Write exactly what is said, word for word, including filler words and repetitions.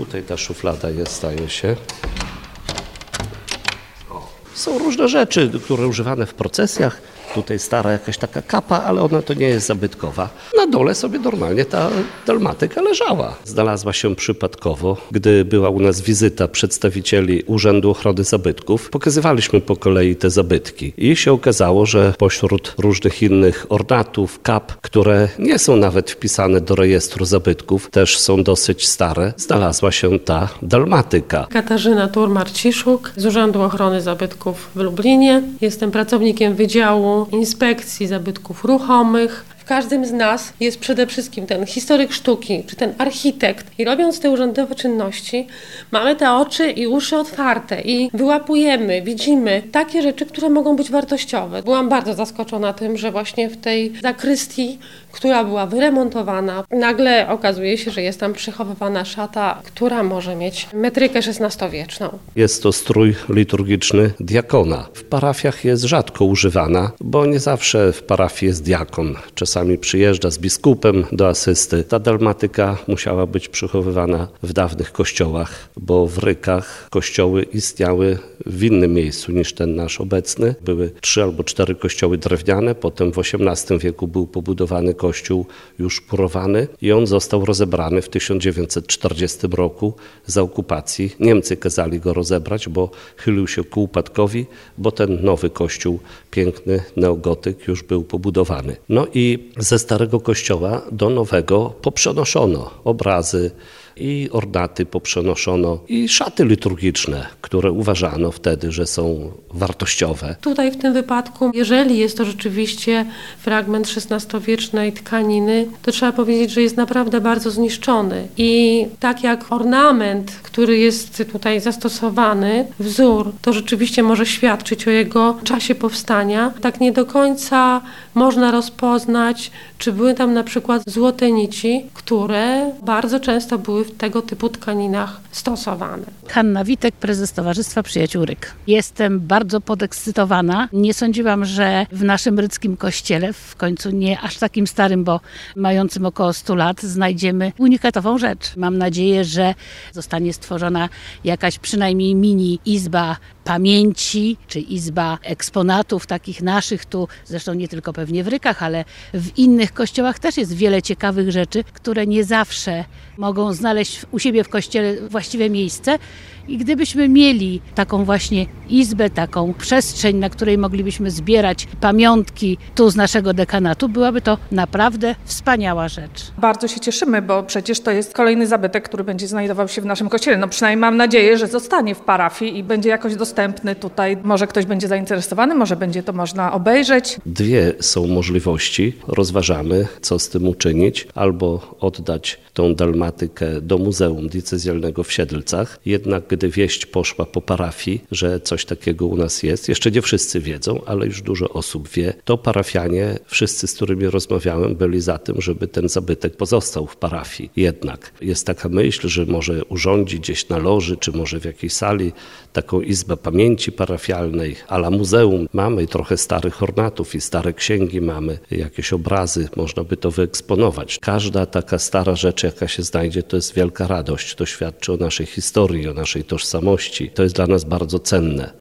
Tutaj ta szuflada jest, staje się. Są różne rzeczy, które używane w procesjach. Tutaj stara jakaś taka kapa, ale ona to nie jest zabytkowa. Na dole sobie normalnie ta dalmatyka leżała. Znalazła się przypadkowo, gdy była u nas wizyta przedstawicieli Urzędu Ochrony Zabytków. Pokazywaliśmy po kolei te zabytki i się okazało, że pośród różnych innych ornatów, kap, które nie są nawet wpisane do rejestru zabytków, też są dosyć stare, znalazła się ta dalmatyka. Katarzyna Tur-Marciszuk z Urzędu Ochrony Zabytków w Lublinie. Jestem pracownikiem Wydziału Inspekcji Zabytków Ruchomych. W każdym z nas jest przede wszystkim ten historyk sztuki, czy ten architekt. I robiąc te urzędowe czynności, mamy te oczy i uszy otwarte i wyłapujemy, widzimy takie rzeczy, które mogą być wartościowe. Byłam bardzo zaskoczona tym, że właśnie w tej zakrystii, która była wyremontowana, nagle okazuje się, że jest tam przechowywana szata, która może mieć metrykę szesnastowieczną. Jest to strój liturgiczny diakona. W parafiach jest rzadko używana, bo nie zawsze w parafii jest diakon. Czasami przyjeżdża z biskupem do asysty. Ta dalmatyka musiała być przechowywana w dawnych kościołach, bo w Rykach kościoły istniały w innym miejscu niż ten nasz obecny. Były trzy albo cztery kościoły drewniane, potem w osiemnastym wieku był pobudowany kościół już murowany i on został rozebrany w tysiąc dziewięćset czterdziestym roku za okupacji. Niemcy kazali go rozebrać, bo chylił się ku upadkowi, bo ten nowy kościół, piękny neogotyk, już był pobudowany. No i ze starego kościoła do nowego poprzenoszono obrazy i ornaty poprzenoszono i szaty liturgiczne, które uważano wtedy, że są wartościowe. Tutaj w tym wypadku, jeżeli jest to rzeczywiście fragment szesnastowiecznej tkaniny, to trzeba powiedzieć, że jest naprawdę bardzo zniszczony. I tak jak ornament, który jest tutaj zastosowany, wzór, to rzeczywiście może świadczyć o jego czasie powstania, tak nie do końca można rozpoznać, czy były tam na przykład złote nici, które bardzo często były w tego typu tkaninach stosowane. Hanna Witek, prezes Towarzystwa Przyjaciół Ryk. Jestem bardzo podekscytowana. Nie sądziłam, że w naszym ryckim kościele, w końcu nie aż takim starym, bo mającym około stu lat, znajdziemy unikatową rzecz. Mam nadzieję, że zostanie stworzona jakaś przynajmniej mini izba pamięci, czy izba eksponatów takich naszych, tu zresztą nie tylko pewnie w Rykach, ale w innych kościołach też jest wiele ciekawych rzeczy, które nie zawsze mogą znaleźć u siebie w kościele właściwe miejsce. I gdybyśmy mieli taką właśnie izbę, taką przestrzeń, na której moglibyśmy zbierać pamiątki tu z naszego dekanatu, byłaby to naprawdę wspaniała rzecz. Bardzo się cieszymy, bo przecież to jest kolejny zabytek, który będzie znajdował się w naszym kościele. No przynajmniej mam nadzieję, że zostanie w parafii i będzie jakoś dostępny tutaj. Może ktoś będzie zainteresowany, może będzie to można obejrzeć. Dwie są możliwości. Rozważamy, co z tym uczynić. Albo oddać tą dalmatykę do Muzeum Diecezjalnego w Siedlcach. Jednak gdy wieść poszła po parafii, że coś takiego u nas jest, jeszcze nie wszyscy wiedzą, ale już dużo osób wie, to parafianie, wszyscy, z którymi rozmawiałem, byli za tym, żeby ten zabytek pozostał w parafii. Jednak jest taka myśl, że może urządzić gdzieś na loży, czy może w jakiejś sali taką izbę pamięci parafialnej, a la muzeum. Mamy trochę starych ornatów i stare księgi mamy, jakieś obrazy, można by to wyeksponować. Każda taka stara rzecz, jaka się znajdzie, to jest wielka radość. To świadczy o naszej historii, o naszej tożsamości. To jest dla nas bardzo cenne.